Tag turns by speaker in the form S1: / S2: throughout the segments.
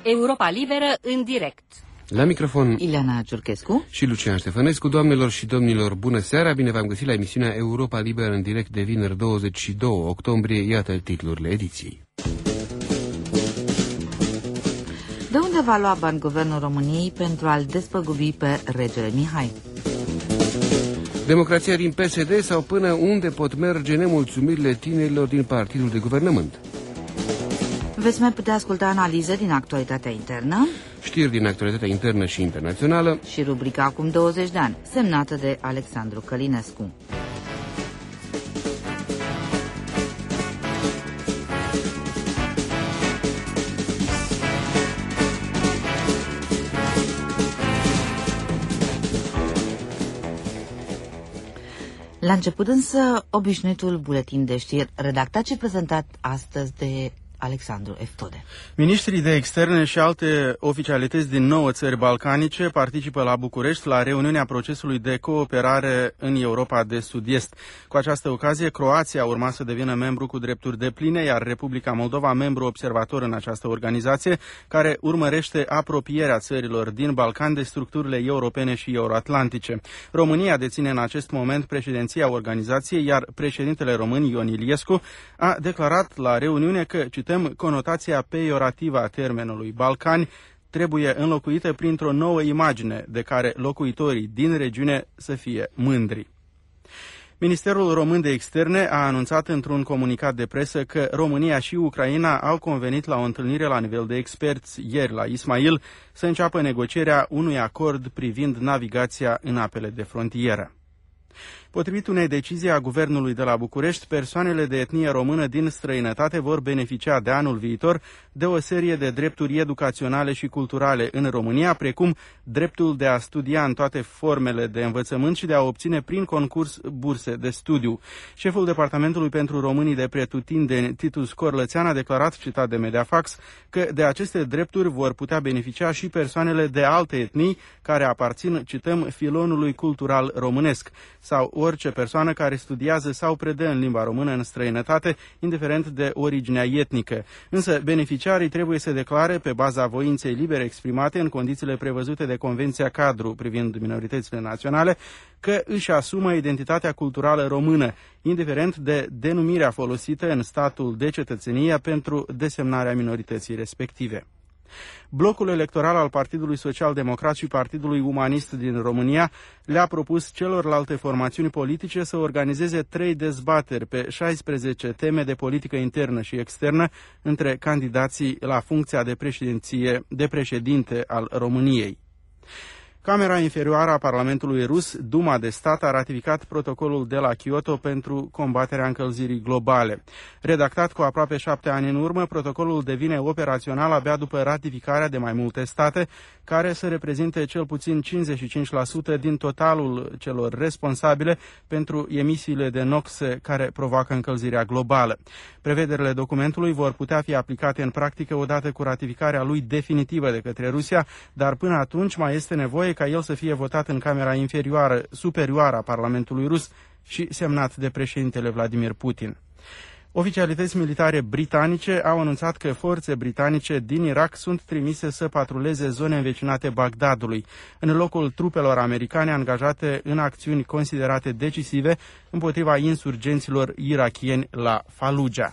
S1: Europa Liberă în direct.
S2: La microfon
S3: Ileana Ciurchescu
S2: și Lucian Ștefănescu. Doamnelor și domnilor, bună seara, bine v-am găsit la emisiunea Europa Liberă în direct de vineri 22 octombrie. Iată titlurile ediției.
S3: De unde va lua bani Guvernul României pentru a-l despăgubi pe regele Mihai?
S2: Democrația din PSD sau până unde pot merge nemulțumirile tinerilor din partidul de guvernământ?
S3: Veți mai putea asculta analize din actualitatea internă,
S2: știri din actualitatea internă și internațională
S3: și rubrica Acum 20 de ani, semnată de Alexandru Călinescu. La început însă, obișnuitul buletin de știri, redactat și prezentat astăzi de Alexandru Eftode.
S4: Ministrii de externe și alte oficialități din 9 țări balcanice participă la București la reuniunea procesului de cooperare în Europa de Sud-Est. Cu această ocazie, Croația urma să devină membru cu drepturi depline, iar Republica Moldova membru observator în această organizație, care urmărește apropierea țărilor din Balcan de structurile europene și euroatlantice. România deține în acest moment președinția organizației, iar președintele român Ion Iliescu a declarat la reuniune că, cităm, conotația peiorativă a termenului Balcani trebuie înlocuită printr-o nouă imagine de care locuitorii din regiune să fie mândri. Ministerul Român de Externe a anunțat într-un comunicat de presă că România și Ucraina au convenit la o întâlnire la nivel de experți ieri la Ismail să înceapă negocierea unui acord privind navigația în apele de frontieră. Potrivit unei decizii a Guvernului de la București, persoanele de etnie română din străinătate vor beneficia de anul viitor de o serie de drepturi educaționale și culturale în România, precum dreptul de a studia în toate formele de învățământ și de a obține prin concurs burse de studiu. Șeful Departamentului pentru Românii de Pretutindeni, Titus Corlățean, a declarat, citat de Mediafax, că de aceste drepturi vor putea beneficia și persoanele de alte etnii care aparțin, cităm, filonului cultural românesc, sau orice persoană care studiază sau predă în limba română în străinătate, indiferent de originea etnică. Însă beneficiarii trebuie să declare, pe baza voinței libere exprimate în condițiile prevăzute de Convenția Cadru privind minoritățile naționale, că își asumă identitatea culturală română, indiferent de denumirea folosită în statul de cetățenie pentru desemnarea minorității respective. Blocul electoral al Partidului Social-Democrat și Partidului Umanist din România le-a propus celorlalte formațiuni politice să organizeze 3 dezbateri pe 16 teme de politică internă și externă între candidații la funcția de președinte al României. Camera inferioară a Parlamentului Rus, Duma de Stat, a ratificat protocolul de la Kyoto pentru combaterea încălzirii globale. Redactat cu aproape 7 ani în urmă, protocolul devine operațional abia după ratificarea de mai multe state, care să reprezinte cel puțin 55% din totalul celor responsabile pentru emisiile de NOx care provoacă încălzirea globală. Prevederile documentului vor putea fi aplicate în practică odată cu ratificarea lui definitivă de către Rusia, dar până atunci mai este nevoie ca el să fie votat în Camera superioară a Parlamentului Rus și semnat de președintele Vladimir Putin. Oficialități militare britanice au anunțat că forțe britanice din Irak sunt trimise să patruleze zone învecinate Bagdadului, în locul trupelor americane angajate în acțiuni considerate decisive împotriva insurgenților irakieni la Fallujah.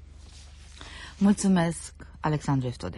S3: Mulțumesc, Alexandru Eftode.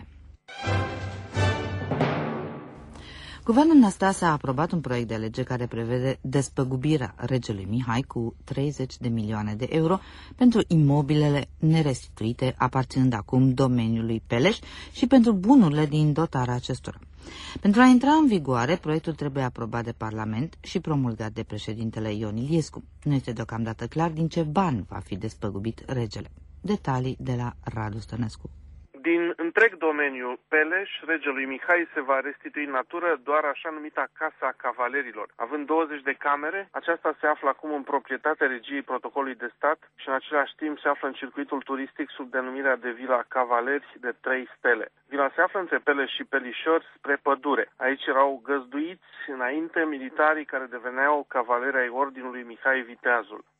S3: Guvernul Năstase a aprobat un proiect de lege care prevede despăgubirea regelui Mihai cu 30 de milioane de euro pentru imobilele nerestituite aparținând acum domeniului Peleș și pentru bunurile din dotarea acestora. Pentru a intra în vigoare, proiectul trebuie aprobat de Parlament și promulgat de președintele Ion Iliescu. Nu este deocamdată clar din ce bani va fi despăgubit regele. Detalii de la Radu Stănescu.
S5: Din întreg domeniul Peleș, regelui Mihai se va restitui în natură doar așa numita Casa Cavalerilor. Având 20 de camere, aceasta se află acum în proprietatea regiei Protocolului de Stat și în același timp se află în circuitul turistic sub denumirea de Vila Cavaleri de 3 stele. Vila se află între Peleș și Pelișor spre pădure. Aici erau găzduiți înainte militarii care deveneau cavaleri ai Ordinului Mihai Viteazul.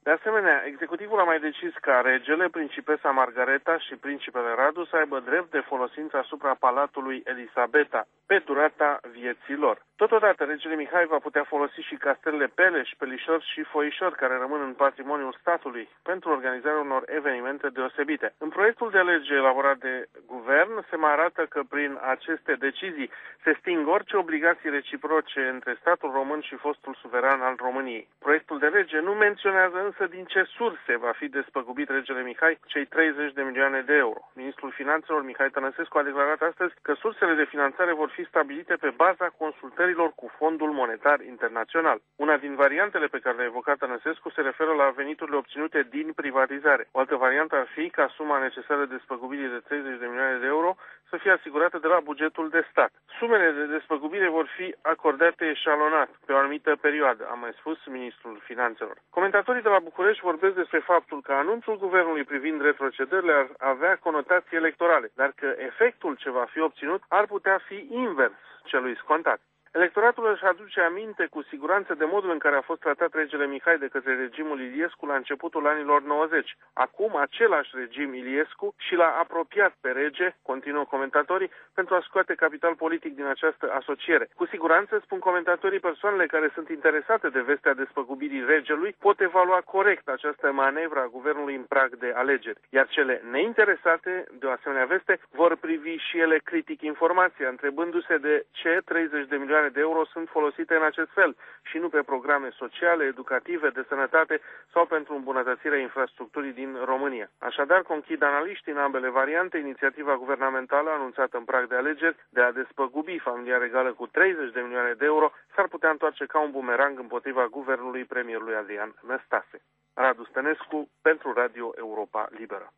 S5: De asemenea, executivul a mai decis ca regele, principesa Margareta și principele Radu să aibă drept de folosință asupra Palatului Elisabeta pe durata vieții lor. Totodată, regele Mihai va putea folosi și castelele Peleș, Pelișor și Foișor, care rămân în patrimoniul statului, pentru organizarea unor evenimente deosebite. În proiectul de lege elaborat de guvern se mai arată că prin aceste decizii se sting orice obligații reciproce între statul român și fostul suveran al României. Proiectul de lege nu menționează însă din ce surse va fi despăgubit regele Mihai cei 30 de milioane de euro. Ministrul Finanțelor Mihai Tănăsescu a declarat astăzi că sursele de finanțare vor fi stabilite pe baza consultărilor cu Fondul Monetar Internațional. Una din variantele pe care le-a evocat Tănăsescu se referă la veniturile obținute din privatizare. O altă variantă ar fi ca suma necesară despăgubirii de 30 de milioane de euro să fie asigurată de la bugetul de stat. Sumele de despăgubire vor fi acordate eșalonat pe o anumită perioadă, a mai spus ministrul Finanțelor. Comentatorii de la București vorbesc despre faptul că anunțul guvernului privind retrocedările ar avea conotații electorale, dar că efectul ce va fi obținut ar putea fi invers celui scontat. Electoratul își aduce aminte cu siguranță de modul în care a fost tratat regele Mihai de către regimul Iliescu la începutul anilor 90. Acum, același regim Iliescu și l-a apropiat pe rege, continuă comentatorii, pentru a scoate capital politic din această asociere. Cu siguranță, spun comentatorii, persoanele care sunt interesate de vestea despăgubirii regelui pot evalua corect această manevră a guvernului în prag de alegeri, iar cele neinteresate de o asemenea veste vor privi și ele critic informația, întrebându-se de ce 30 de milioane de euro sunt folosite în acest fel și nu pe programe sociale, educative, de sănătate sau pentru îmbunătățirea infrastructurii din România. Așadar, conchid analiștii în ambele variante, inițiativa guvernamentală anunțată în prag de alegeri de a despăgubi familia regală cu 30 de milioane de euro s-ar putea întoarce ca un bumerang împotriva guvernului premierului Adrian Năstase. Radu Stănescu pentru Radio Europa Liberă.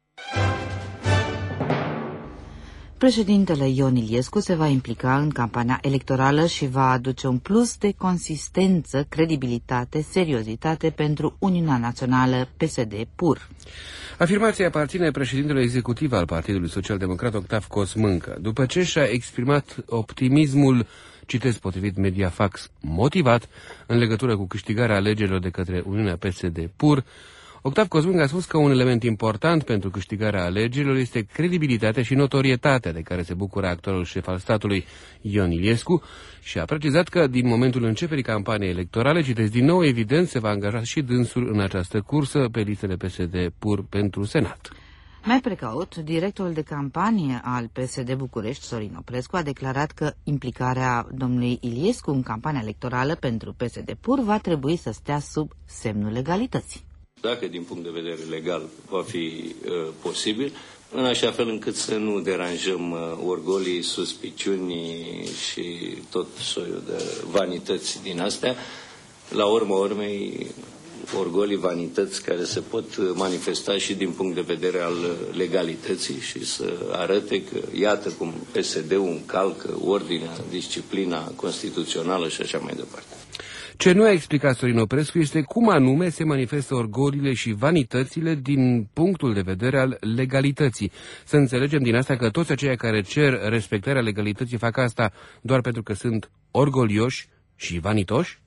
S3: Președintele Ion Iliescu se va implica în campania electorală și va aduce un plus de consistență, credibilitate, seriozitate pentru Uniunea Națională PSD-PUR.
S2: Afirmația aparține președintelui executiv al Partidului Social-Democrat Octav Cosmâncă, după ce și-a exprimat optimismul, citesc potrivit Mediafax, motivat în legătură cu câștigarea alegerilor de către Uniunea PSD-PUR. Octav Cosmâncă a spus că un element important pentru câștigarea alegerilor este credibilitatea și notorietatea de care se bucură actualul șef al statului, Ion Iliescu, și a precizat că din momentul începerii campaniei electorale, citesc din nou, evident, se va angaja și dânsul în această cursă pe listele PSD-PUR pentru Senat.
S3: Mai precaut, directorul de campanie al PSD București, Sorin Oprescu, a declarat că implicarea domnului Iliescu în campania electorală pentru PSD-PUR va trebui să stea sub semnul legalității.
S6: Dacă din punct de vedere legal va fi posibil, în așa fel încât să nu deranjăm orgolii, suspiciuni și tot soiul de vanități din astea. La urma urmei, orgolii, vanități care se pot manifesta și din punct de vedere al legalității și să arate că iată cum PSD-ul încalcă ordinea, disciplina constituțională și așa mai departe.
S2: Ce nu a explicat Sorin Oprescu este cum anume se manifestă orgoliile și vanitățile din punctul de vedere al legalității. Să înțelegem din asta că toți aceia care cer respectarea legalității fac asta doar pentru că sunt orgolioși și vanitoși?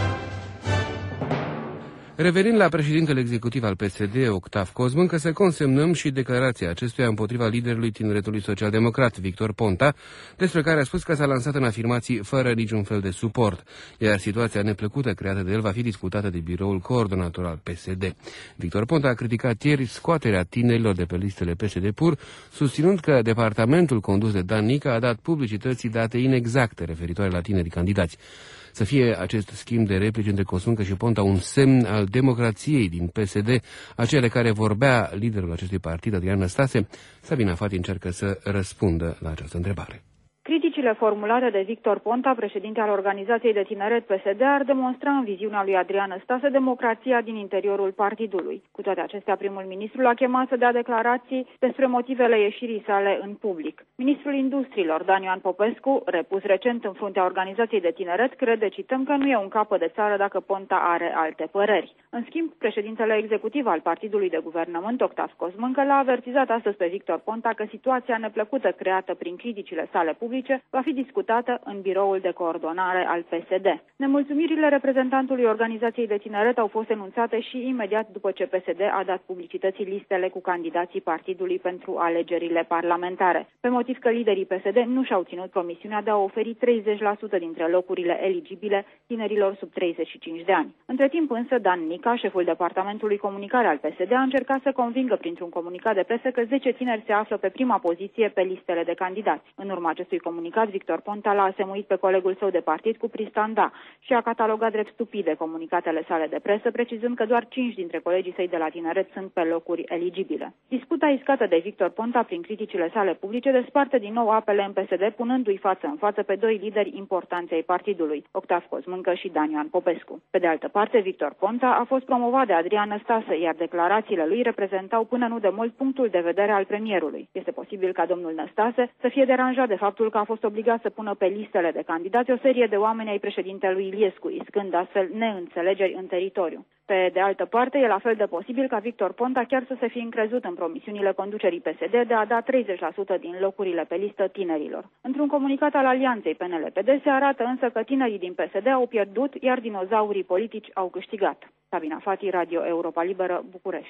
S2: Revenind la președintele executiv al PSD, Octav Cosmâncă, să consemnăm și declarația acestuia împotriva liderului Tineretului Social-Democrat, Victor Ponta, despre care a spus că s-a lansat în afirmații fără niciun fel de suport, iar situația neplăcută creată de el va fi discutată de biroul coordonator al PSD. Victor Ponta a criticat ieri scoaterea tinerilor de pe listele PSD-PUR, susținând că departamentul condus de Dan Nica a dat publicității date inexacte referitoare la tinerii candidați. Să fie acest schimb de replici între Cosmâncă și Ponta un semn al democrației din PSD, acele care vorbea liderul acestui partid, Adrian Năstase. Sabina Fati încearcă să răspundă la această întrebare.
S7: Criticile formulate de Victor Ponta, președinte al organizației de tineret PSD, ar demonstra în viziunea lui Adrian Năstase democrația din interiorul partidului. Cu toate acestea, primul ministru l-a chemat să dea declarații despre motivele ieșirii sale în public. Ministrul Industriilor, Dan Ioan Popescu, repus recent în fruntea organizației de tineret, crede, cităm, că nu e un capăt de țară dacă Ponta are alte păreri. În schimb, președintele executiv al partidului de guvernământ, Octav Cosmâncă, l-a avertizat astăzi pe Victor Ponta că situația neplăcută creată prin criticile sale publice va fi discutată în biroul de coordonare al PSD. Nemulțumirile reprezentantului organizației de tineret au fost enunțate și imediat după ce PSD a dat publicității listele cu candidații partidului pentru alegerile parlamentare, pe motiv că liderii PSD nu și-au ținut promisiunea de a oferi 30% dintre locurile eligibile tinerilor sub 35 de ani. Între timp însă, Dan Nica, șeful departamentului comunicare al PSD, a încercat să convingă printr-un comunicat de presă că 10 tineri se află pe prima poziție pe listele de candidați. În urma acestui comunicat, Victor Ponta l-a asemuit pe colegul său de partid cu pristanda și a catalogat drept stupide comunicatele sale de presă, precizând că doar 5 dintre colegii săi de la tineret sunt pe locuri eligibile. Disputa iscată de Victor Ponta prin criticile sale publice desparte din nou apele în PSD, punându-i față în față pe doi lideri importanți ai partidului, Octav Cozmâncă și Dan Ioan Popescu. Pe de altă parte, Victor Ponta a fost promovat de Adrian Năstase, iar declarațiile lui reprezentau până nu de mult punctul de vedere al premierului. Este posibil ca domnul Năstase să fie deranjat de faptul că a fost obligat să pună pe listele de candidați o serie de oameni ai președintelui Iliescu, iscând astfel neînțelegeri în teritoriu. Pe de altă parte, e la fel de posibil ca Victor Ponta chiar să se fi încrezut în promisiunile conducerii PSD de a da 30% din locurile pe listă tinerilor. Într-un comunicat al alianței PNL-PD se arată însă că tinerii din PSD au pierdut, iar dinozaurii politici au câștigat. Sabina Fati, Radio Europa Liberă, București.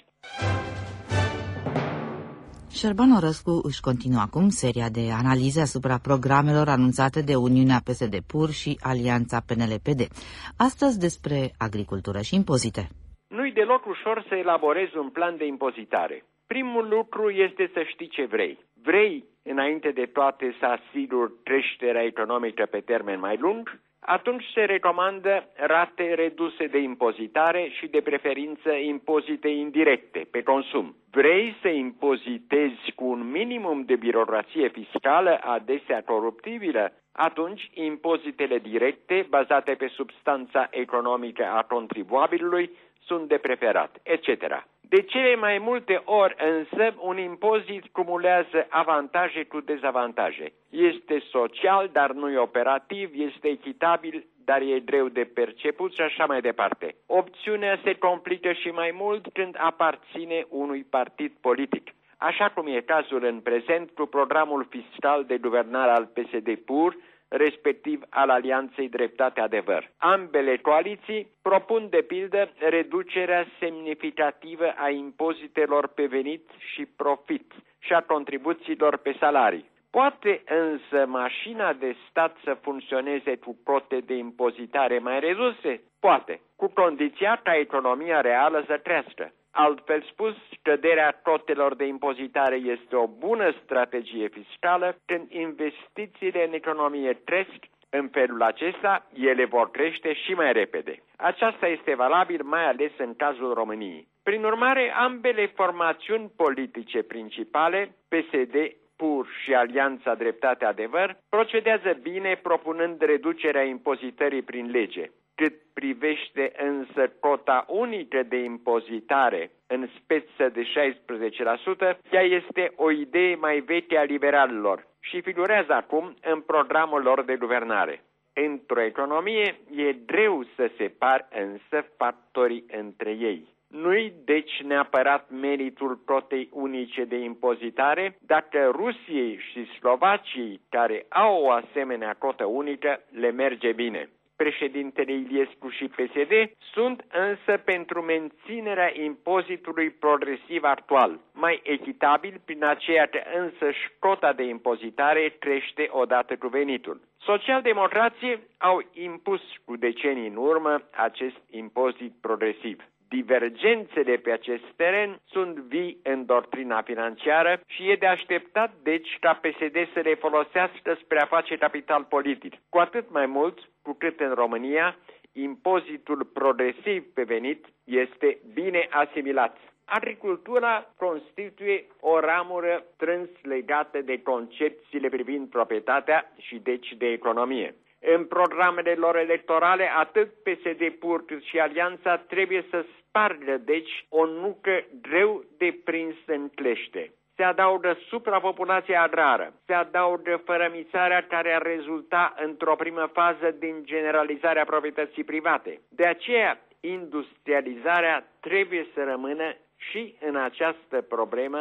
S3: Șerban Orăscu își continuă acum seria de analize asupra programelor anunțate de Uniunea PSD-PUR și Alianța PNL-PD. Astăzi despre agricultură și impozite.
S8: Nu-i deloc ușor să elaborezi un plan de impozitare. Primul lucru este să știi ce vrei. Vrei, înainte de toate, să asiguri creșterea economică pe termen mai lung? Atunci se recomandă rate reduse de impozitare și de preferință impozite indirecte pe consum. Vrei să impozitezi cu un minimum de birocrație fiscală, adesea coruptibilă? Atunci impozitele directe, bazate pe substanța economică a contribuabilului, sunt de preferat, etc. De cele mai multe ori însă, un impozit cumulează avantaje cu dezavantaje. Este social, dar nu e operativ, este echitabil, dar e greu de perceput și așa mai departe. Opțiunea se complică și mai mult când aparține unui partid politic, așa cum e cazul în prezent cu programul fiscal de guvernare al PSD-PUR, respectiv al Alianței Dreptate-Adevăr. Ambele coaliții propun de pildă reducerea semnificativă a impozitelor pe venit și profit și a contribuțiilor pe salarii. Poate însă mașina de stat să funcționeze cu cote de impozitare mai reduse? Poate, cu condiția ca economia reală să crească. Altfel spus, scăderea cotelor de impozitare este o bună strategie fiscală când investițiile în economie cresc. În felul acesta, ele vor crește și mai repede. Aceasta este valabil mai ales în cazul României. Prin urmare, ambele formațiuni politice principale, PSD, PUR și Alianța Dreptate-Adevăr, procedează bine propunând reducerea impozitării prin lege. Cât privește însă cota unică de impozitare în speță de 16%, ea este o idee mai veche a liberalilor și figurează acum în programul lor de guvernare. Într-o economie e greu să separi însă factorii între ei. Nu-i deci neapărat meritul cotei unice de impozitare dacă Rusiei și Slovaciei, care au o asemenea cotă unică, le merge bine. Președintele Iliescu și PSD sunt însă pentru menținerea impozitului progresiv actual, mai echitabil prin aceea că însăși cota de impozitare crește odată cu venitul. Socialdemocrații au impus cu decenii în urmă acest impozit progresiv. Divergențele pe acest teren sunt vii în doctrina financiară și e de așteptat, deci, ca PSD să le folosească spre a face capital politic. Cu atât mai mult cu cât în România impozitul progresiv pe venit este bine asimilat. Agricultura constituie o ramură strâns legată de concepțiile privind proprietatea și deci de economie. În programele lor electorale, atât PSD-PUR cât și Alianța trebuie să spargă, deci, o nucă greu de prins în clește. Se adaugă suprapopulația agrară, se adaugă fărămițarea care ar rezulta într-o primă fază din generalizarea proprietății private. De aceea, industrializarea trebuie să rămână și în această problemă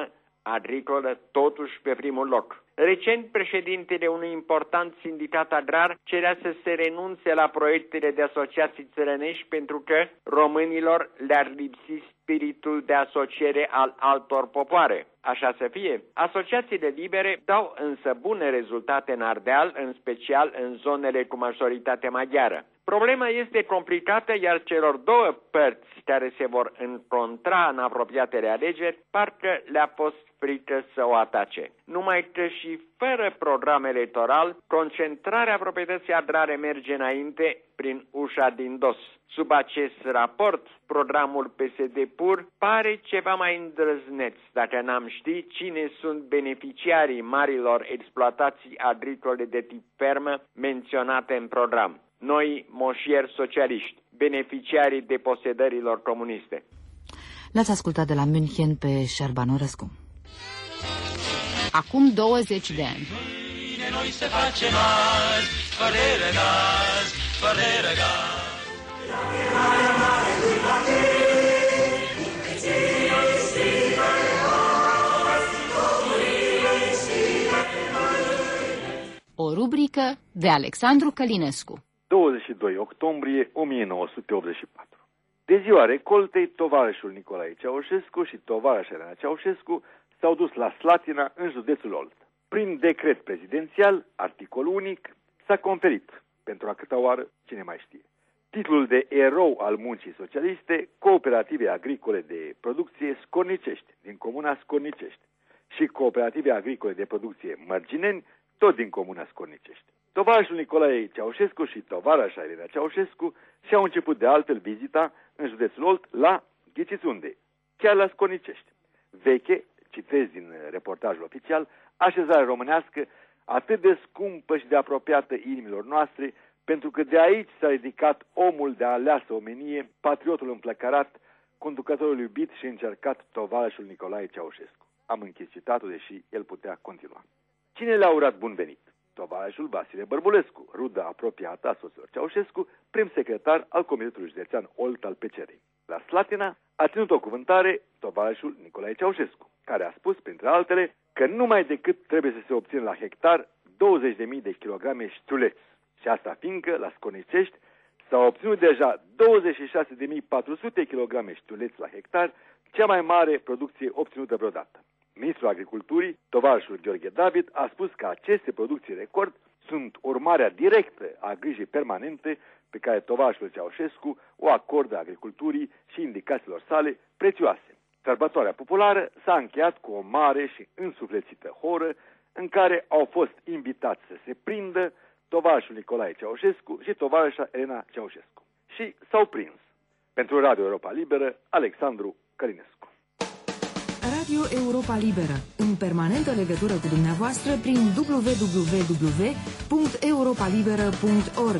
S8: agricolă totuși pe primul loc. Recent, președintele unui important sindicat agrar cerea să se renunțe la proiectele de asociații țărănești pentru că românilor le-ar lipsi spiritul de asociere al altor popoare. Așa să fie. Asociațiile libere dau însă bune rezultate în Ardeal, în special în zonele cu majoritate maghiară. Problema este complicată, iar celor două părți care se vor încontra în apropiatele alegeri, parcă le-a fost frică să o atace. Numai că și fără program electoral, concentrarea proprietății agrare merge înainte prin ușa din dos. Sub acest raport, programul PSD PUR pare ceva mai îndrăzneț, dacă n-am ști cine sunt beneficiarii marilor exploatații agricole de tip fermă menționate în program. Noi, moșieri socialiști, beneficiarii deposedărilor comuniste.
S3: L-ați ascultat de la München pe Șerban Orescu.
S1: Acum 20 de ani.
S9: Noi se face mari, fără gaz, fără gaz.
S1: O rubrică de Alexandru Călinescu.
S10: 22 octombrie 1984. De ziua recoltei, tovarășul Nicolae Ceaușescu și tovarășa Elena Ceaușescu s-au dus la Slatina, în județul Olt. Prin decret prezidențial, articol unic, s-a conferit, pentru a câta oară, cine mai știe, titlul de erou al muncii socialiste cooperative agricole de producție Scornicești, din comuna Scornicești, și cooperative agricole de producție Mărgineni, tot din comuna Scornicești. Tovarășul Nicolae Ceaușescu și tovarășa Elena Ceaușescu și-au început de altfel vizita în județul Olt la, ghiciți unde, chiar la Scornicești. Veche, citez din reportajul oficial, așezare românească atât de scumpă și de apropiată inimilor noastre, pentru că de aici s-a ridicat omul de aleasă omenie, patriotul împlăcărat, conducătorul iubit și încercat tovarășul Nicolae Ceaușescu. Am închis citatul, deși el putea continua. Cine le-a urat bun venit? Tovarășul Vasile Bărbulescu, rudă apropiată a soților Ceaușescu, prim secretar al Comitetului Județean Olt al PCR-i. La Slatina a ținut o cuvântare tovarășul Nicolae Ceaușescu, care a spus, printre altele, că numai decât trebuie să se obțină la hectar 20.000 de kilograme știuleți. Și asta fiindcă, la Scornicești, s-au obținut deja 26.400 kilograme știuleți la hectar, cea mai mare producție obținută vreodată. Ministrul Agriculturii, tovarășul Gheorghe David, a spus că aceste producții record sunt urmarea directă a grijii permanente pe care tovarășul Ceaușescu o acordă agriculturii și indicațiilor sale prețioase. Sărbătoarea populară s-a încheiat cu o mare și însuflețită horă în care au fost invitați să se prindă tovarășul Nicolae Ceaușescu și tovarășa Elena Ceaușescu. Și s-au prins. Pentru Radio Europa Liberă, Alexandru Călinescu.
S11: Radio Europa Liberă, în permanentă legătură cu dumneavoastră prin www.europalibera.org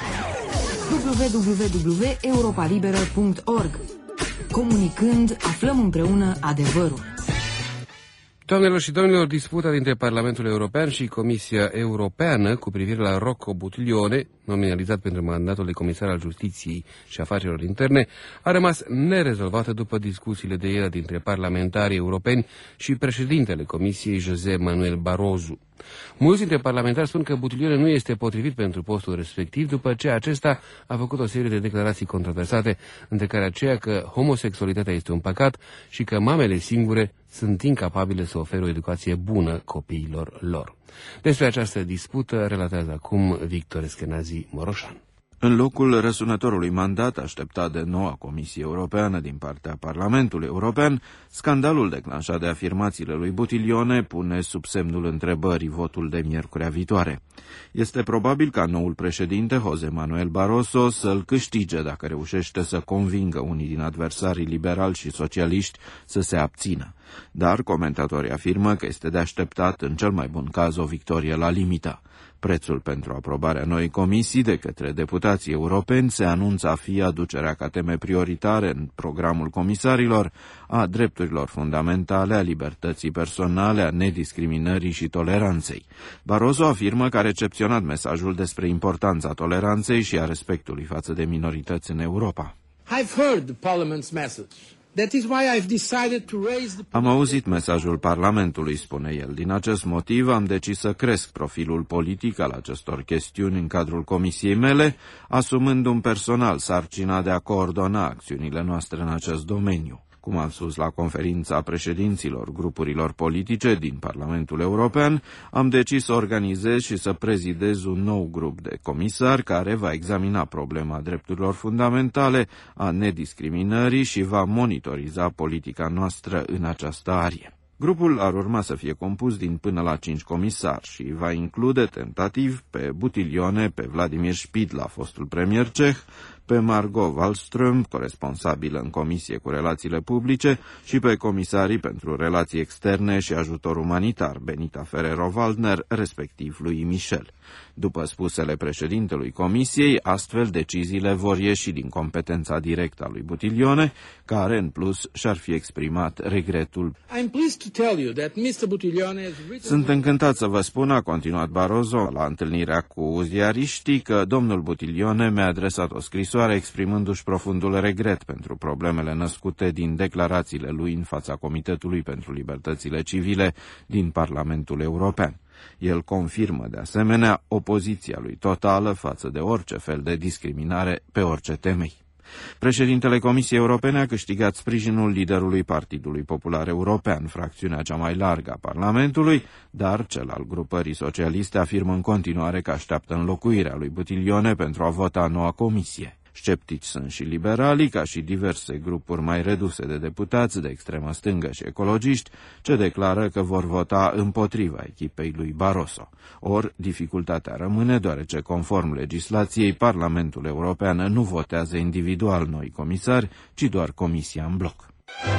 S11: www.europalibera.org. Comunicând, aflăm împreună adevărul.
S2: Doamnelor și domnilor, disputa dintre Parlamentul European și Comisia Europeană cu privire la Rocco Buttiglione, nominalizat pentru mandatul de comisar al Justiției și Afacerilor Interne, a rămas nerezolvată după discuțiile de ieri dintre parlamentarii europeni și președintele Comisiei, José Manuel Barroso. Mulți dintre parlamentari spun că Buttiglione nu este potrivit pentru postul respectiv, după ce acesta a făcut o serie de declarații controversate, între care aceea că homosexualitatea este un păcat și că mamele singure sunt incapabile să ofere o educație bună copiilor lor. Despre această dispută relatează acum Victor Eskenazi Moroșan.
S12: În locul răsunătorului mandat așteptat de noua Comisie Europeană din partea Parlamentului European, scandalul declanșat de afirmațiile lui Buttiglione pune sub semnul întrebării votul de miercurea viitoare. Este probabil ca noul președinte, José Manuel Barroso, să-l câștige dacă reușește să convingă unii din adversarii liberali și socialiști să se abțină. Dar comentatorii afirmă că este de așteptat, în cel mai bun caz, o victorie la limită. Prețul pentru aprobarea noii comisii de către deputații europeni se anunță a fi aducerea ca teme prioritare în programul comisarilor a drepturilor fundamentale, a libertății personale, a nediscriminării și toleranței. Barroso afirmă că a recepționat mesajul despre importanța toleranței și a respectului față de minorități în Europa.
S13: I've heard the Parliament's message.
S12: Am auzit mesajul Parlamentului, spune el. Din acest motiv am decis să cresc profilul politic al acestor chestiuni în cadrul comisiei mele, asumându-mi personal sarcina de a coordona acțiunile noastre în acest domeniu. Cum am spus la conferința președinților grupurilor politice din Parlamentul European, am decis să organizez și să prezidez un nou grup de comisari care va examina problema drepturilor fundamentale, a nediscriminării și va monitoriza politica noastră în această arie. Grupul ar urma să fie compus din până la 5 comisari și va include tentativ pe Butilione, pe Vladimir Špidla, fostul premier ceh, pe Margot Wallström, coresponsabilă în comisie cu relațiile publice, și pe comisarii pentru relații externe și ajutor umanitar, Benita Ferrero-Waldner, respectiv lui Michel. După spusele președintelui comisiei, astfel deciziile vor ieși din competența directă a lui Butilione, care, în plus, și-ar fi exprimat regretul. Sunt încântat să vă spun, a continuat Barroso la întâlnirea cu ziariștii, că domnul Butilione mi-a adresat o scrisoare exprimându-și profundul regret pentru problemele născute din declarațiile lui în fața Comitetului pentru Libertățile Civile din Parlamentul European. El confirmă, de asemenea, opoziția lui totală față de orice fel de discriminare pe orice temei. Președintele Comisiei Europene a câștigat sprijinul liderului Partidului Popular European, fracțiunea cea mai largă a Parlamentului, dar cel al grupării socialiste afirmă în continuare că așteaptă înlocuirea lui Butilione pentru a vota noua comisie. Sceptici sunt și liberalii, ca și diverse grupuri mai reduse de deputați de extremă stângă și ecologiști, ce declară că vor vota împotriva echipei lui Barroso. Or, dificultatea rămâne, deoarece, conform legislației, Parlamentul European nu votează individual noi comisari, ci doar Comisia în bloc.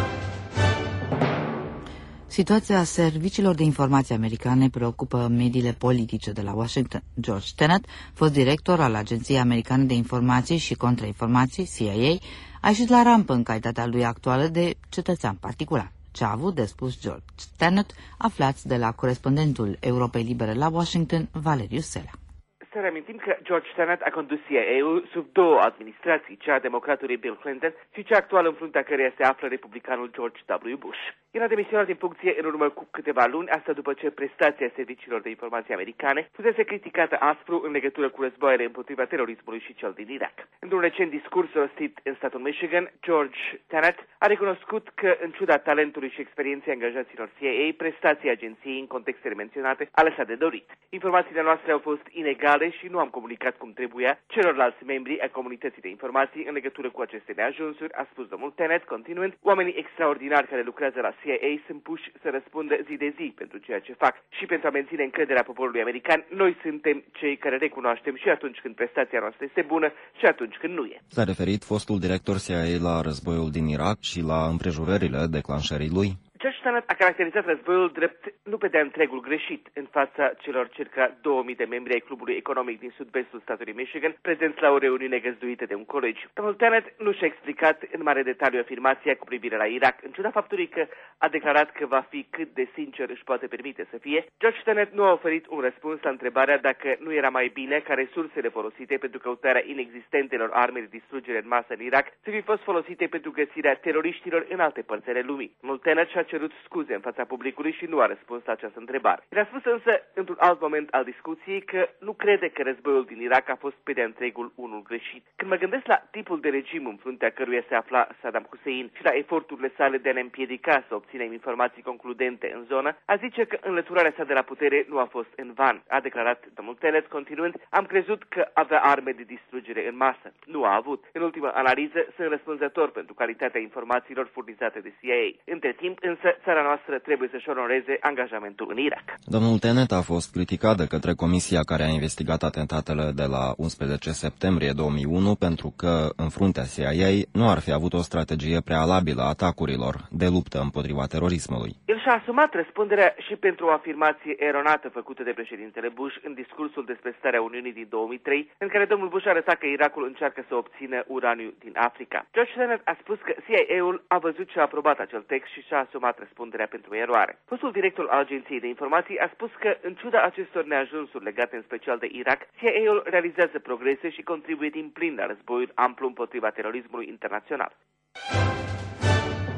S3: Situația serviciilor de informații americane preocupă mediile politice de la Washington. George Tenet, fost director al Agenției Americane de Informații și Contrainformații, CIA, a ieșit la rampă în calitatea lui actuală de cetățean particular. Ce a avut de spus George Tenet, aflați de la corespondentul Europei Libere la Washington, Valeriu Sela.
S13: Să reamintim că George Tenet a condus CIA-ul sub două administrații, cea a democratului Bill Clinton și cea actuală în fruntea căreia se află republicanul George W. Bush. El a demisionat din funcție în urmă cu câteva luni, asta după ce prestația serviciilor de informații americane fusese criticată aspru în legătură cu războaiele împotriva terorismului și cel din Irak. Într-un recent discurs rostit în statul Michigan, George Tenet a recunoscut că, în ciuda talentului și experienței angajaților CIA, prestația agenției în contextele menționate a lăsat de dorit. Informațiile noastre au fost inegale și nu am comunicat cum trebuia celorlalți membri ai comunității de informații în legătură cu aceste neajunsuri, a spus domnul Tenet, continuând: oamenii extraordinari care lucrează la CIA sunt puși să răspundă zi de zi pentru ceea ce fac și pentru a menține încrederea poporului american. Noi suntem cei care recunoaștem și atunci când prestația noastră este bună și atunci când nu e.
S14: S-a referit fostul director CIA la războiul din Irak și la împrejurările declanșării lui.
S13: George Tenet a caracterizat războiul drept nu pe de-a întregul greșit în fața celor circa 2000 de membri ai clubului economic din sud-vestul statului Michigan, prezenți la o reuniune găzduită de un colegiu. Domnul Tenet nu și-a explicat în mare detaliu afirmația cu privire la Irak, în ciuda faptului că a declarat că va fi cât de sincer își poate permite să fie. George Tenet nu a oferit un răspuns la întrebarea dacă nu era mai bine ca resursele folosite pentru căutarea inexistentelor arme de distrugere în masă în Irak să fi fost folosite pentru găsirea teroriștilor în alte părți ale lumii. Domnul Tenet și-a cerut scuze în fața publicului și nu a răspuns la această întrebare. El a spus însă, într-un alt moment al discuției, că nu crede că războiul din Irak a fost pe de-a întregul unul greșit. Când mă gândesc la tipul de regim în fruntea căruia se afla Saddam Hussein și la eforturile sale de a ne împiedica să obținem informații concludente în zonă, a zice că înlăturarea sa de la putere nu a fost în van, a declarat domnul Tenet, continuând: am crezut că avea arme de distrugere în masă. Nu a avut. În ultima analiză, sunt răspunzător pentru calitatea informațiilor furnizate de CIA. Între timp, însă, țara noastră trebuie să-și onoreze angajamentul în Irak.
S14: Domnul Tenet a fost criticat de către comisia care a investigat atentatele de la 11 septembrie 2001 pentru că, în fruntea CIA, nu ar fi avut o strategie prealabilă a atacurilor de luptă împotriva terorismului.
S13: El și-a asumat răspunderea și pentru o afirmație eronată făcută de președintele Bush în discursul despre starea Uniunii din 2003, în care domnul Bush arăta că Irakul încearcă să obțină uraniu din Africa. George Tenet a spus că CIA-ul a văzut și a aprobat acel text și și-a asumat răspunderea pentru eroare. Fostul director al Agenției de Informații a spus că, în ciuda acestor neajunsuri legate în special de Irak, CIA-ul realizează progrese și contribuie din plin la războiul amplu împotriva terorismului internațional.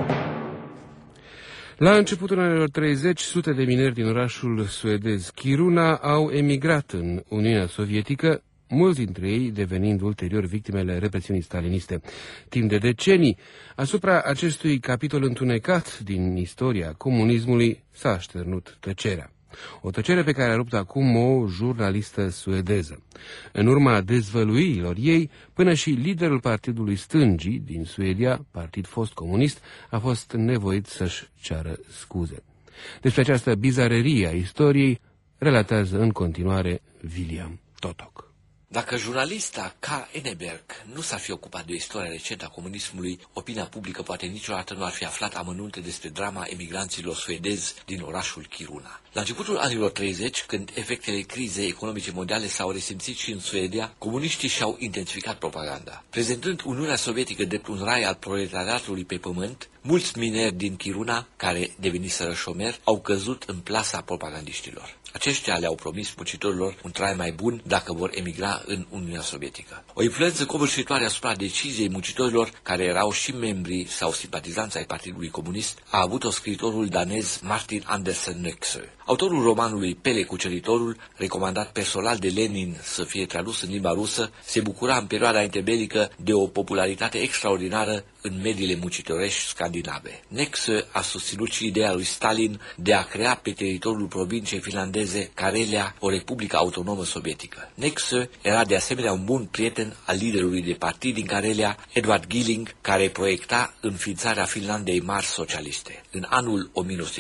S2: La începutul anilor 30, sute de mineri din orașul suedez Kiruna au emigrat în Uniunea Sovietică, mulți dintre ei devenind ulterior victimele represiunii staliniste. Timp de decenii, asupra acestui capitol întunecat din istoria comunismului s-a așternut tăcerea. O tăcere pe care a rupt acum o jurnalistă suedeză. În urma dezvăluirilor ei, până și liderul partidului stângii din Suedia, partid fost comunist, a fost nevoit să-și ceară scuze. Despre această bizarerie a istoriei relatează în continuare William Totok.
S15: Dacă jurnalista K. Eneberg nu s-ar fi ocupat de istoria recentă a comunismului, opinia publică poate niciodată nu ar fi aflat amănunte despre drama emigranților suedezi din orașul Kiruna. La începutul anilor 30, când efectele crizei economice mondiale s-au resimțit și în Suedia, comuniștii și-au intensificat propaganda. Prezentând Uniunea Sovietică drept un rai al proletariatului pe pământ, mulți mineri din Kiruna, care deveniseră șomeri, au căzut în plasa propagandiștilor. Aceștia le-au promis muncitorilor un trai mai bun dacă vor emigra în Uniunea Sovietică. O influență covârșitoare asupra deciziei muncitorilor, care erau și membri sau simpatizanți ai Partidului Comunist, a avut-o scriitorul danez Martin Andersen Nexø. Autorul romanului Pele Cuceritorul, recomandat personal de Lenin să fie tradus în limba rusă, se bucura în perioada interbelică de o popularitate extraordinară în mediile muncitorești scandinave. Nexø a susținut și ideea lui Stalin de a crea pe teritoriul provinciei finlandeze Karelia o republică autonomă sovietică. Nexø era de asemenea un bun prieten al liderului de partid din Karelia, Edvard Gilling, care proiecta înființarea Finlandei mari socialiste. În anul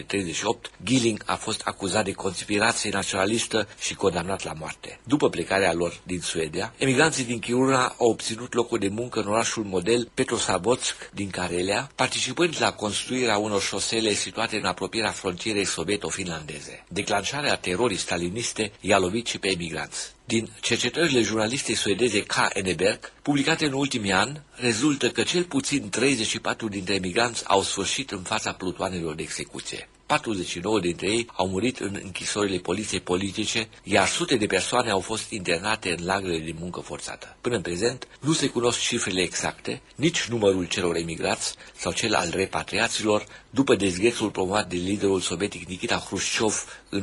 S15: 1938, Gilling a fost acuzat de conspirație naționalistă și condamnat la moarte. După plecarea lor din Suedia, emigranții din Kiruna au obținut locuri de muncă în orașul model Petrosavodsk din Karelia, participând la construirea unor șosele situate în apropierea frontierei soveto-finlandeze. Declanșarea terorii staliniste i-a lovit și pe emigranți. Din cercetările jurnalistei suedeze K. Eneberg, publicate în ultimii ani, rezultă că cel puțin 34 dintre emigranți au sfârșit în fața plutoanelor de execuție. 49 dintre ei au murit în închisorile poliției politice, iar sute de persoane au fost internate în lagăre de muncă forțată. Până în prezent, nu se cunosc cifrele exacte, nici numărul celor emigrați sau cel al repatriaților, după dezghețul promovat de liderul sovietic Nikita Hrușciov în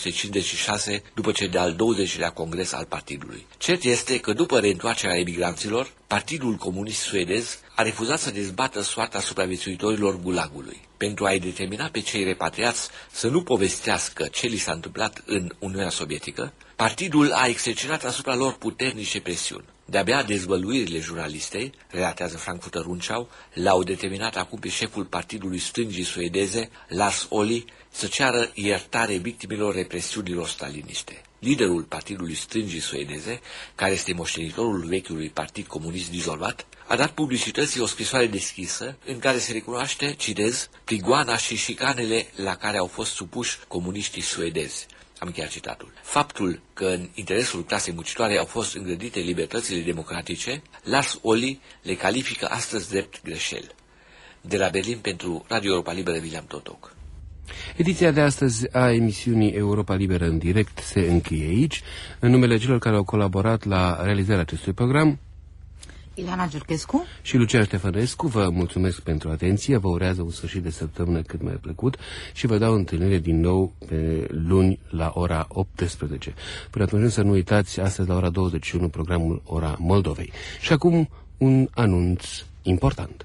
S15: 1956, după cel de-al 20-lea congres al partidului. Cert este că după reîntoarcerea emigranților, Partidul Comunist Suedez a refuzat să dezbată soarta supraviețuitorilor gulagului. Pentru a-i determina pe cei repatriați să nu povestească ce li s-a întâmplat în Uniunea Sovietică, partidul a exercitat asupra lor puternice presiuni. De-abia dezvăluirile jurnalistei, relatează Frankfurter Rundschau, l-au determinat acum pe șeful partidului stângii suedeze, Lars Ohly, să ceară iertare victimilor represiunilor staliniste. Liderul partidului stângii suedeze, care este moștenitorul vechiului partid comunist dizolvat, a dat publicității o scrisoare deschisă în care se recunoaște, citez, prigoana și șicanele la care au fost supuși comuniștii suedezi. Am încheiat citatul. Faptul că în interesul clasei muncitoare au fost îngrădite libertățile democratice, Lars Ohly le califică astăzi drept greșeli. De la Berlin pentru Radio Europa Liberă, William Totok.
S2: Ediția de astăzi a emisiunii Europa Liberă în direct se încheie aici. În numele celor care au colaborat la realizarea acestui program,
S3: Ileana Giurchescu
S2: și Lucian Ștefănescu, vă mulțumesc pentru atenție, vă urează un sfârșit de săptămână cât mai plăcut și vă dau întâlnire din nou pe luni la ora 18. Până atunci să nu uitați, astăzi la ora 21 programul Ora Moldovei. Și acum un anunț important.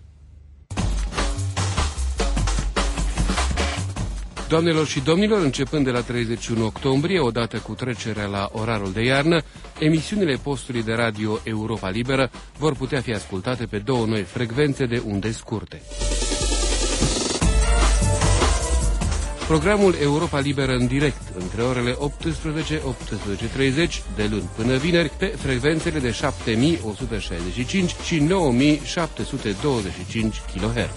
S2: Doamnelor și domnilor, începând de la 31 octombrie, odată cu trecerea la orarul de iarnă, emisiunile postului de radio Europa Liberă vor putea fi ascultate pe două noi frecvențe de unde scurte. Programul Europa Liberă în direct, între orele 18-18:30, de luni până vineri, pe frecvențele de 7165 și 9725 kHz.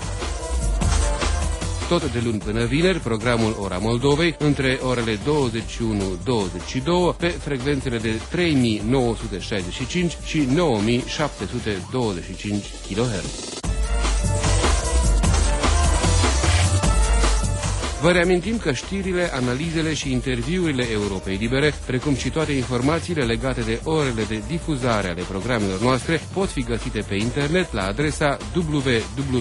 S2: Tot de luni până vineri, programul Ora Moldovei, între orele 21-22, pe frecvențele de 3965 și 9725 kHz. Vă reamintim că știrile, analizele și interviurile Europei Libere, precum și toate informațiile legate de orele de difuzare ale programelor noastre, pot fi găsite pe internet la adresa www.